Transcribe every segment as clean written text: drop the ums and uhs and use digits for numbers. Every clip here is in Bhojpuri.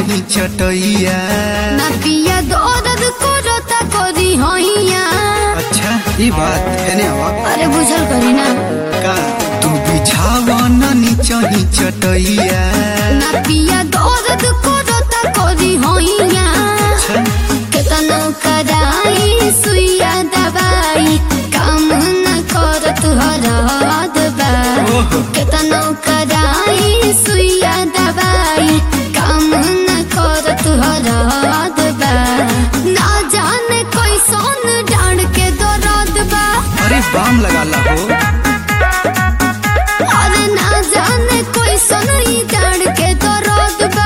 नीचही चटैया ना पिया दर्द करता करी होइया। अच्छा ये बात है ने अरे बुझल करी ना का तू बिछावा ना नीचही चटैया ना पिया दर्द करता करी होइया। केतनो कराई सुइया दवाई काम न करत हरद बा। केतनो कराई सुइया दवाई काम न करत हरद बा। ना जाने कैसन डांड के दर्द बा। अरे बाम लगा ला हो अरे ना जाने कैसन ई डांड के दर्द बा।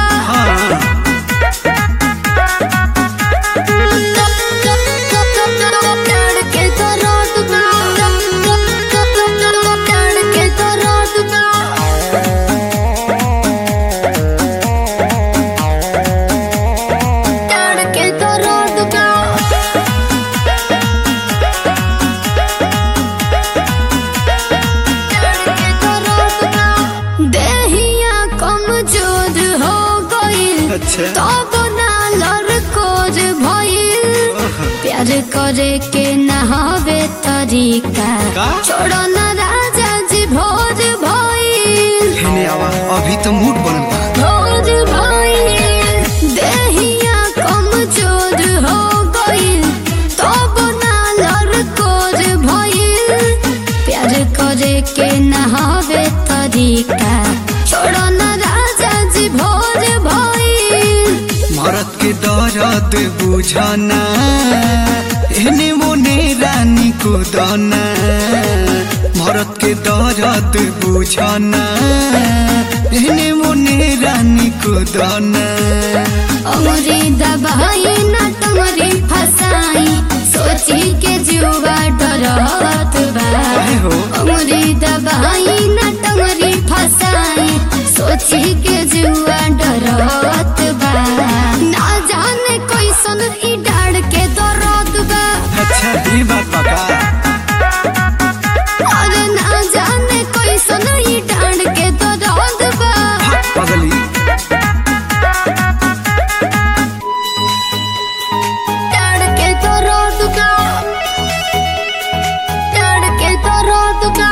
अच्छा तब ना लड़कोर भइल प्यार करे के ना हवे तरीका। छोड़ो ना राजा जी भोर भइल हेने आवा अभी तो मूड बनल बा। भोर भइल देहिया कमजोर हो गइल तब ना लड़कोर भइल प्यार करे के ना हवे तरीका। छोड़ो ना राजा जी भोर मरद के दर्द बुझाना एने मोने रानी को दाना। मरद के दर्द बुझाना एने मोने रानी को दाना। अमरी दबाई ना तमरी फसाई सोची के जुआ डरत बा। अमरी दबाई ना तमरी फसाई सोची के जुआ डरत बा। ना जाने कैसन ई डाड़ के दर्द बा। अच्छा ये बात बता। अरे ना जाने कैसन ई डाड़ के दर्द बा। पगली डाड़ के दर्द बा। डाड़ के दर्द बा।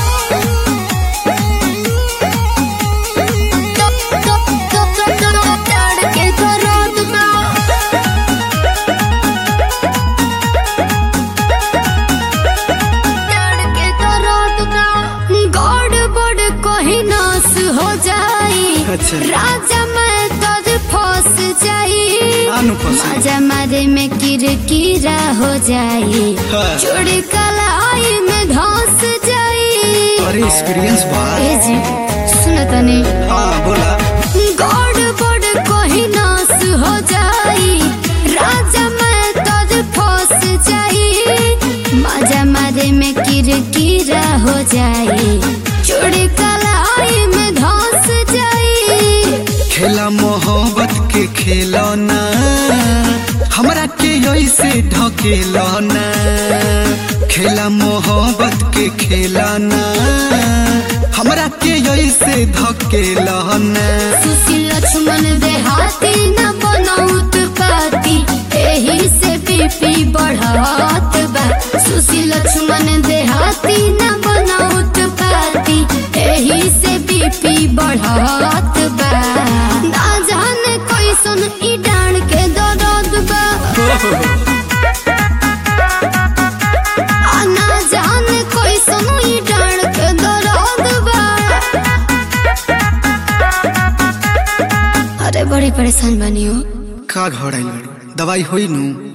अच्छा राजा मैं तोर फंस जाई मजा मारे में किरकिरा हो जाई। चोरी कलाई में धंस जाई। अरे एक्सपीरियंस बा। जी सुन तनी हाँ बोला गॉड बोर्ड कोई नास हो जाई। राजा मैं तोर फंस जाई मजा मारे में किरकिरा हो जाई। चोरी कलाई में धंस जाई। खेला मोहब्बत के खेलौना हमरा के ऐसे ढकेलौना। खेला मोहब्बत के खेलौना हमरा के ऐसे ढकेलौना। सुशील लक्ष्मण देहाती न बनौत पाती एही से बीपी बढ़त बा। सुशील लक्ष्मण देहाती न बनौत पाती एही से बीपी बढ़त बा। ना जाने कैसन ई डांड के दर्द बा। ना जाने कैसन ई डांड के दर्द बा। अरे बड़ी परेशान बनी हो का घोड़ाई दवाई होई नू।